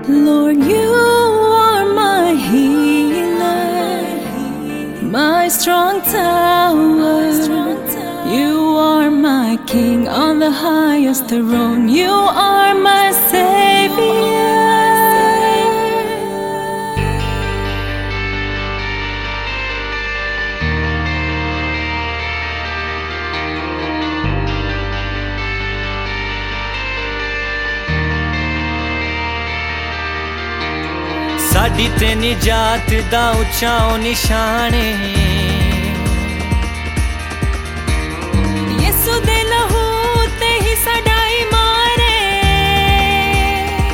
Lord, you are my healer, my strong tower. You are my King on the highest throne. You are my Savior. साडी ते निजात दा उच्चा निशाने यसु दे लहू ते ही साडा ईमान है।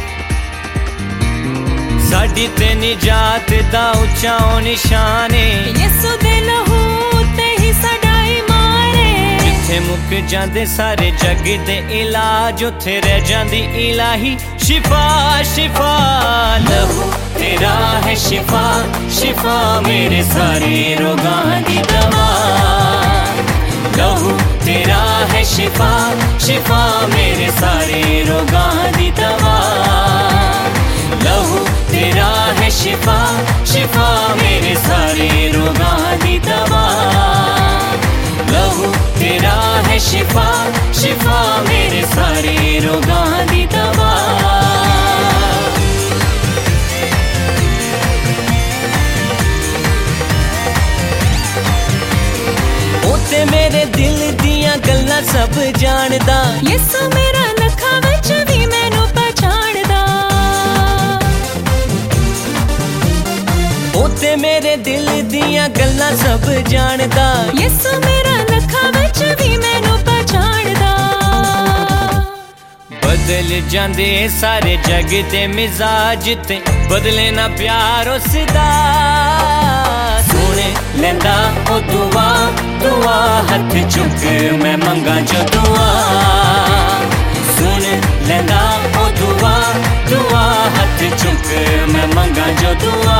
साडी ते निजात दा उच्चा निशाने यसु दे लहू ते ही साडा ईमान है। जिथे मुक जांदे सारे जग दे इलाज उथे रह जांदी इलाही शिफा शिफा। लहू तेरा है शिफा शिफा मेरे सारे रोगां दी दवा। लहू तेरा है शिफा शिफा मेरे सारे रोगां दी दवा। लहू तेरा है शिफा शिफा मेरे सारे रोगां दी दवा। लहू तेरा है शिफा शिफा मेरे सारे रोगां दी दवा। ते मेरे दिल दियां गल्लां सब जानदा। यसु मेरा लखां विच भी मैनू पहचानदा। ओ ते मेरे दिल दियां गल्लां सब जानदा। यसु मेरा लखां विच भी मैनू पहचानदा। बदल जांदे सारे जग दे मिजाज ते बदले ना प्यार उसदा। सुन लेंदा ओ दुआ दुआ हथ चुक मैं मंगा जो दुआ। सुन लेंदा ओ दुआ दुआ हथ चुक मैं मंगा जो दुआ।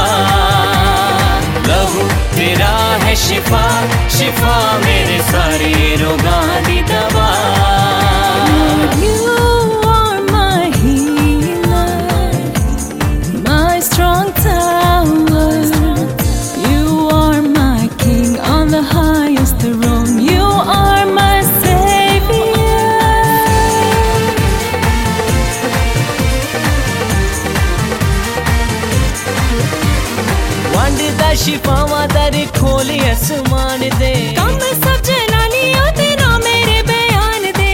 लहू तेरा है शिफा शिफा मेरे सारे रोगां दी दवा। You are my healer, my strong tower. You are my King on the highest throne. You are my Savior. वंडदा शिफावां दर खोली आसमान दे। कम सब जलालियों ते ना मेरे बयान दे।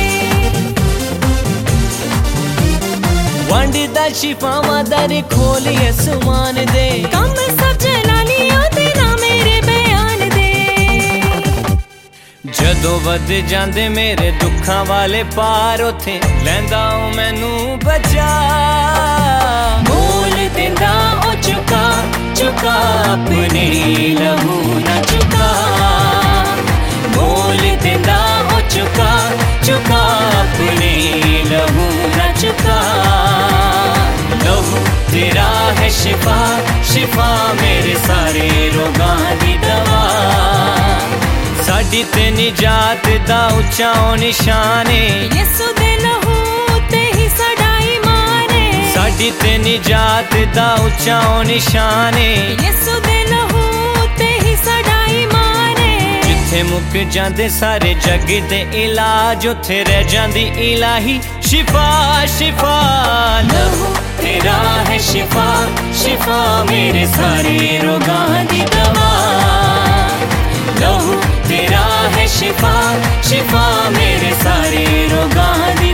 वंडदा शिफावां दर खोली आसमान दे। कम सब जलालियों ते ना मेरे बयान दे। जदों वध जांदे मेरे दुखां वाले पार उथे लैंदा ओ मैनू बचा। मोल देंदा ओ चुका चुका अपने लहू ना चुका। मोल देंदा ओ चुका चुका अपने लहू ना चुका। लहू तेरा है शिफा शिफा मेरे सारे रोगां दी दवा। साडी ते निजात दा उच्चा निशाने यसु दे लहू ते ही साडा ईमान है। साडी ते निजात दा उच्चा निशाने यसु दे लहू ते ही साडा ईमान है। जिथे मुक जांदे सारे जग दे इलाज उथे रह जांदी इलाही शिफा शिफा। लहू तेरा है शिफा शिफा मेरे सारे रोगां दी दवा। लहू तेरा है शिफा शिफा मेरे सारे रोगां दी